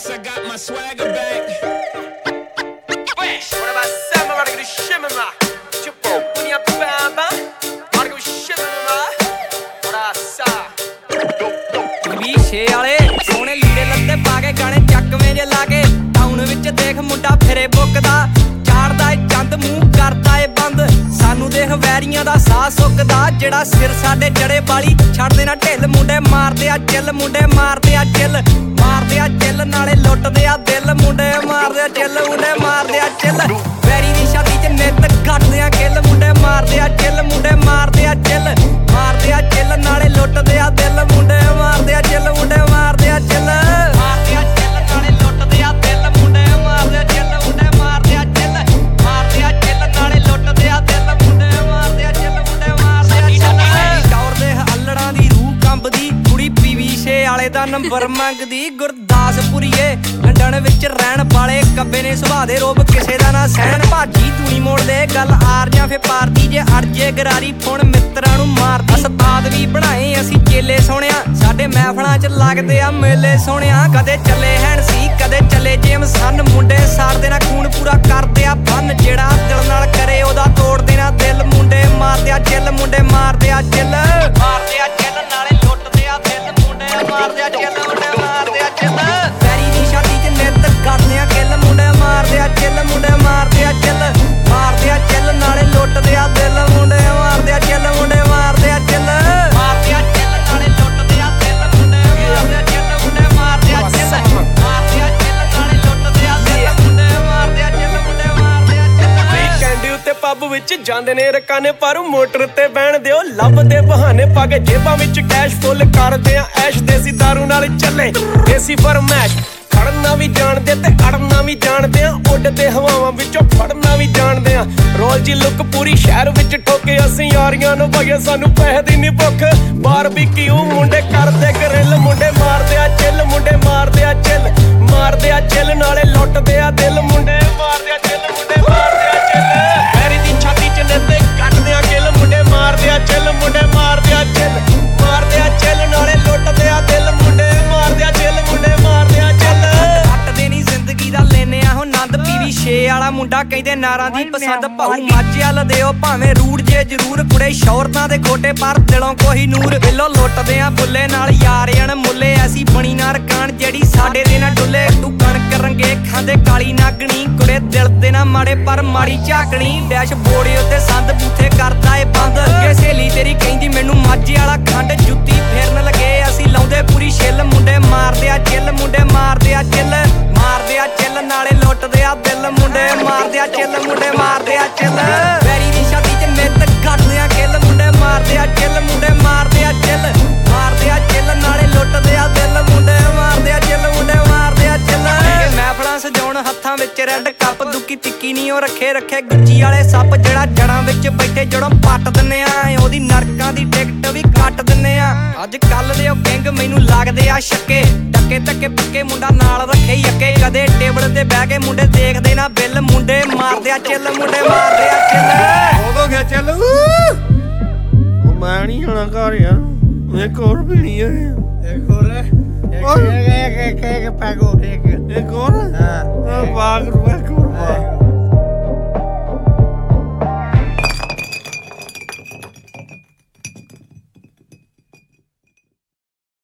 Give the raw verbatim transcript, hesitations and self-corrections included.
I got my swagger back. What about Sam? I'm gonna shimmer my chip open your baba. I'm gonna shimmer my what I saw. ਵੀਸ਼ੇ ਵਾਲੇ ਸੋਹਣੇ ਲੀੜੇ ਲੱਤੇ ਪਾ ਕੇ ਗਾਣੇ ਚੱਕਵੇਂ ਜੇ ਲਾ ਕੇ town ਵਿੱਚ ਦੇਖ ਮੁੰਡਾ ਫਿਰੇ ਬੁੱਕਦਾ ਚਾੜਦਾ ਏ ਚੰਦ ਮੂੰਹ ਕਰਦਾ ਏ ਬੰਦ ਸਾਨੂੰ ਦੇਖ ਵੈਰੀਆਂ ਦਾ ਸਾਹ ਸੁੱਕਦਾ ਜਿਹੜਾ ਸਿਰ ਸਾਡੇ ਜੜੇ ਵਾਲੀ ਛੱਡਦੇ ਨਾ ਢਿੱਲ ਮੁੰਡੇ ਮਾਰਦੇ ਆ ਚਿੱਲ ਮੁੰਡੇ ਮਾਰਦੇ ਆ ਚਿੱਲ ਮਾਰਦੇ ਆ ਚਿੱਲ ਨਾਲੇ ਲੁੱਟਦੇ ਆ ਦਿਲ ਮੁੰਡੇ ਮਾਰਦੇ ਆ ਚਿੱਲ ਮੁੰਡੇ ਮਾਰਦੇ ਆ ਚਿੱਲ ਵੈਰੀ ਦੀ ਸ਼ਾਦੀ ਚ ਨਿੱਤ ਕੱਟਦੇ ਆ ਕਿੱਲ ਮੁੰਡੇ ਮਾਰਦੇ ਆ ਚਿੱਲ ਮੁੰਡੇ ਮਾਰਦੇ ਆ ਚਿੱਲ ਮਾਰਦੇ ਆ ਚਿੱਲ ਨਾਲੇ ਲੁੱਟਦੇ ਆ ਦਿਲ ਮੁੰਡੇ ਮਾਰਦੇ ਆ ਚਿੱਲ ਮੁੰਡੇ ਮਾਰਦੇ ਆ ਚਿੱਲ ਮਾਰਦੇ ਆ ਚਿੱਲ ਨਾਲੇ ਲੁੱਟਦੇ ਆ ਦਿਲ ਮੁੰਡੇ ਮਾਰਦੇ ਆ ਚਿੱਲ ਮੁੰਡੇ ਮਾਰਦੇ ਆ ਚਿੱਲ ਮਾਰਦੇ ਆ ਚਿੱਲ ਨਾਲੇ ਲੁੱਟਦੇ ਆ ਦਿਲ ਮੁੰਡੇ ਮਾਰਦੇ ਆ ਚਿੱਲ ਮੁੰਡੇ ਮਾਰਦੇ ਆ ਚਿੱਲ ਦੌੜਦੇ ਹੱਲੜਾਂ ਦੀ ਰੂਹ ਕੰਬਦੀ ਕੁੜੀ ਪੀਵੀਸ਼ੇ ਵਾਲੇ ਦਾ ਨੰਬਰ ਮੰਗਦੀ ਗੁਰਦਾਸਪੁਰੀਏ ਲੰਡਨ ਵਿੱਚ ਰਹਿਣ ਵਾਲੇ ਕੱਬੇ ਨੇ ਸੁਭਾਅ ਦੇ ਰੋਬ ਕਿਸੇ ਦਾ ਨਾ ਸਹਿਣ ਭਾਜੀ ਤੂੰ ਮੋੜਦੇ ਗੱਲ ਆਰ ਜਾਂ ਫੇ ਪਾਰਟੀ ਜੇ ਅਰਜੇ ਗਰਾਰੀ ਫੋਨ ਮਿੱਤਰਾਂ ਨੂੰ ਮਾਰਦੀ ਉਸਤਾਦ ਵੀ ਬਣਾਏ ਅਸੀਂ ਚੇਲੇ ਸੋਹਣਿਆ ਸਾਡੇ ਮਹਿਫਲਾਂ ਚ ਲੱਗਦੇ ਆ ਮੇਲੇ ਸੋਹਣਿਆ ਕਦੇ ਚੱਲੇ ਹੈਣ ਸੀ ਕਦੇ ਚੱਲੇ ਜੇਮ ਸਨ ਮੁੰਡੇ ਸਾੜਦੇ ਨਾ ਖੂਨ ਪੂਰਾ ਕਰਦੇ ਆ ਫਨ ਜਿਹੜਾ ਦਿਲ ਨਾਲ ਕਰੇ ਉਹਦਾ ਤੋੜਦੇ ਨਾ ਦਿਲ ਮੁੰਡੇ ਮਾਰਦੇ ਆ ਚਿੱਲ ਮੁੰਡੇ ਮਾਰਦੇ ਆ ਚਿੱਲ ਮਾਰਦੇ ਆ ਚਿੱਲ ਨਾਲੇ ਲੁੱਟਦੇ ਆ ਦਿਲ ਮੁੰਡੇ ਮਾਰਦੇ ਆ ਚਿੱਲ ਮੁੰਡੇ ਮਾਰਦੇ ਆ ਚਿੱਲ ਵੈਰੀ ਦੀ ਸ਼ਾਦੀ ਚ ਨਿੱਤ ਕਰਦੇ ਆ ਕਿੱਲ ਮੁੰਡੇ ਮਾਰਦੇ ਆ ਚਿੱਲ ਮੁੰਡੇ ਮਾਰਦੇ ਆ ਚਿੱਲ ਮਾਰਦੇ ਆ ਚਿੱਲ ਨਾਲੇ ਲੁੱਟਦੇ ਆ ਦਿਲ ਮੁੰਡੇ ਮਾਰਦੇ ਆ ਚਿੱਲ ਮੁੰਡੇ ਮਾਰਦੇ ਆ ਚਿੱਲ ਮਾਰਦੇ ਆ ਚਿੱਲ ਨਾਲੇ ਲੁੱਟਦੇ ਆ ਦਿਲ ਮੁੰਡੇ ਮਾਰਦੇ ਆ ਚਿੱਲ ਮੁੰਡੇ ਮਾਰਦੇ ਆ ਚਿੱਲ ਮਾਰਦੇ ਆ ਚਿੱਲ ਨਾਲੇ ਲੁੱਟਦੇ ਆ ਦਿਲ ਮੁੰਡੇ ਮਾਰਦੇ ਆ ਚਿੱਲ ਮੁੰਡੇ ਮਾਰਦੇ ਆ ਚਿੱਲ ਕੈਂਡੀ ਉੱਤੇ ਪੱਬ ਵਿੱਚ ਜਾਂਦੇ ਨੇ ਰਕਾਨੇ ਪਰ ਮੋਟਰ ਤੇ ਬਹਿਣ ਦਿਓ ਲੱਭਦੇ ਬਹਾਨੇ ਪਾ ਕੇ ਜੇਬਾਂ ਵਿੱਚ ਕੈਸ਼ ਫੁੱਲ ਕਰਦੇ ਆ ਐਸ਼ ਦੇਸੀ ਦਾਰੂ ਨਾਲ ਚੱਲੇ ਦੇਸੀ ਫਰਮੈਸ਼ ਖੜਨਾ ਵੀ ਜਾਣਦੇ ਤੇ ਅੜਨਾ ਵੀ ਜਾਣਦੇ ਆ ਉੱਡਦੇ ਹਵਾਵਾਂ ਵਿੱਚੋਂ ਫੜਨਾ ਵੀ ਜਾਣਦੇ ਆ ਰੋਲ ਜੀ ਲੁੱਕ ਪੂਰੀ ਸ਼ਹਿਰ ਵਿੱਚ ਠੋਕੇ ਅਸੀਂ ਯਾਰੀਆਂ ਨੂੰ ਭਗੇ ਸਾਨੂੰ ਪੈਸੇ ਦੀ ਨੀ ਭੁੱਖ ਬਾਰਬੀਕਿਊ ਮੁੰਡੇ ਕਰਦੇ ਗਰਿੱਲ ਮੁੰਡੇ ਮਾਰਦੇ ਆ ਚਿੱਲ ਮੁੰਡੇ ਮਾਰਦੇ ਆ ਚਿੱਲ ਮਾਰਦੇ ਆ ਚਿੱਲ ਨਾਲੇ ਲੁੱਟਦੇ ਆ ਦਿਲ ਮੁੰਡੇ ਮਾਰਦੇ ਆ ਚਿੱਲ ਮੁੰਡੇ ਮਾਰਦੇ ਆ ਚਿੱਲ ਵੈਰੀ ਦੀ ਛਾਤੀ ਚ ਨਿੱਤੇ ਕੱਟਦੇ ਆ ਕਿੱਲ ਮੁੰਡੇ ਮਾਰਦੇ ਆ ਚਿੱਲ ਮੁੰਡੇ ਮਾਰਦੇ ਆ ਚਿੱਲ ਮਾਰਦੇ ਆ ਚਿੱਲ ਨਾਲੇ ਲੁੱਟਦੇ ਆ ਦਿਲ ਮੁੰਡੇ ਮਾਰਦੇ ਆ ਚਿੱਲ ਮੁੰਡੇ ਮਾਰਦੇ ਆ ਚਿੱਲ ਜ਼ਿੰਦਗੀ ਦਾ ਲੈਨੇ ਆ ਹੁਣ ਨੰਦ ਪੀਵੀ ਛੇ ਵਾਲਾ ਮੁੰਡਾ ਕਹਿੰਦੇ ਨਾਰਾਂ ਦੀ ਪਸੰਦ ਭਾਊ ਮਾਝੇ ਵੱਲ ਦਿਓ ਭਾਵੇਂ ਰੂੜ ਜੇ ਜ਼ਰੂਰ ਕੁੜੇ ਸ਼ੌਰਤਾਂ ਦੇ ਖੋਟੇ ਪਰ ਦਿਲੋਂ ਕੋਈ ਨੂਰ ਬਿੱਲੋ ਲੁੱਟਦੇ ਆ ਬੁੱਲੇ ਨਾਲ ਯਾਰ ਅਣ ਮੁੱਲੇ ਐਸੀ ਬਣੀ ਨਾ ਰਕਾਨ ਜਿਹੜੀ ਸਾਡੇ ਦੇ ਨਾ ਡੁੱਲੇ ਤੂੰ ਕਣਕ ਰੰਗੇ ਖਾਂਦੇ ਕਾਲੀ ਨਾਗਣੀ ਕੁੜੇ ਦਿਲ ਦੇ ਨਾ ਮਾੜੇ ਪਰ ਮਾੜੀ ਝਾਕਣੀ ਡੈਸ਼ ਬੋੜੇ ਉੱਤੇ ਸੰਦ ਬੂਥੇ ਕਰਦਾ ਏ ਬੰਦ ਅੱਗੇ ਸਹੇਲੀ ਤੇਰੀ ਕਹਿੰਦੀ ਮੈਨੂੰ ਮਾਝੇ ਵਾਲਾ ਖੰਡ ਜੁੱਤੀ ਫੇਰਨ ਲੱਗੇ ਅਸੀਂ ਲਾਉਂਦੇ ਪੂਰੀ ਛਿੱਲ ਮੁੰਡੇ ਮਾਰਦੇ ਆ ਚਿੱਲ ਮੁੰਡੇ ਮਾਰਦੇ ਆ ਚਿੱਲ ਮਾਰਦੇ ਆ ਚਿੱਲ ਨਾਲੇ ਲੁੱਟਦੇ ਆ ਦਿਲ ਮੁੰਡੇ ਮਾਰਦੇ ਆ ਚਿੱਲ ਮੁੰਡੇ ਮਾਰਦੇ ਆ ਚਿੱਲ ਵੈਰੀ ਦੀ ਸ਼ਾਦੀ ਚ ਨਿੱਤ ਕੱਟਦੇ ਆ ਕਿੱਲ ਮੁੰਡੇ ਮਾਰਦੇ ਆ ਚਿੱਲ ਮੁੰਡੇ ਮਾਰਦੇ ਆ ਚਿੱਲ ਮਾਰਦੇ ਆ ਚਿੱਲ ਨਾਲੇ ਲੁੱਟਦੇ ਆ ਦਿਲ ਮੁੰਡੇ ਮਾਰਦੇ ਆ ਚਿੱਲ ਮੁੰਡੇ ਮਾਰਦੇ ਆ ਚਿੱਲ ਮਹਿਫਲਾਂ ਸਜਾਉਣ ਹੱਥਾਂ ਵਿੱਚ ਰੈੱਡ ਕੱਪ ਦੁੱਕੀ ਤਿੱਕੀ ਨਹੀਂ ਉਹ ਰੱਖੇ ਰੱਖੇ ਗੁੱਜੀ ਵਾਲੇ ਸੱਪ ਜਿਹੜਾ ਜੜਾਂ ਵਿੱਚ ਬੈਠੇ ਜੜੋਂ ਪੱਟ ਦਿੰਨੇ ਆ ਉਹਦੀ ਨਰਕਾਂ ਦੀ ਟਿਕਟ ਵੀ ਕੱਟ ਦਿੰਨੇ ਆ ਅੱਜ ਕੱਲ ਦੇ ਉਹ ਕਿੰਗ ਮੈਨੂੰ ਲੱਗਦੇ ਆ ਛੱਕੇ ਟੱਕੇ ਟੱਕੇ ਪੱਕੇ ਮੁੰਡਾ ਨਾਲ ਰੱਖੇ ਯੱਕੇ ਕਦੇ ਟੇਬਲ ਤੇ ਬਹਿ ਕੇ ਮੁੰਡੇ ਦੇਖਦੇ ਨਾ ਬਿੱਲ ਮੁੰਡੇ ਮਾਰਦੇ ਆ ਚਿੱਲ ਮੁੰਡੇ ਮਾਰਦੇ ਆ ਚਿੱਲ ਉਦੋਂ ਗਿਆ ਚੱਲ ਉਹ ਮੈਂ ਨਹੀਂ ਆਉਣਾ ਘਰ ਯਾਰ ਇੱਕ ਹੋਰ ਪੀਣੀ ਹੈ ਇੱਕ ਹੋਰ ਇੱਕ ਇੱਕ ਇੱਕ ਇੱਕ ਪੈਗੋ ਇੱਕ ਇੱਕ ਹੋਰ ਹਾਂ ਬਾਗ ਰੁਪਏ ਕੋਲ